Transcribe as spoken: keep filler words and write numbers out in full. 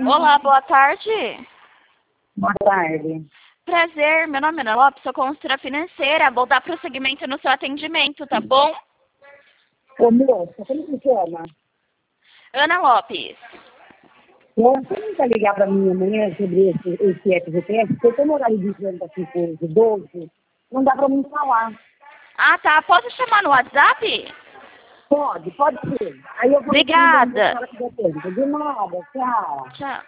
Olá, boa tarde. Boa tarde. Prazer, meu nome é Ana Lopes, sou consultora financeira. Vou dar prosseguimento no seu atendimento, tá bom? Ô, moça, como que chama? Ana Lopes. Você não vai ligar para mim amanhã sobre esse, esse F G T S? Porque eu estou no horário de trinta e cinco, doze, não dá para mim falar. Ah, tá. Posso chamar no WhatsApp? Pode, pode ser. Aí eu vou... Obrigada. De nada, tchau. Tchau.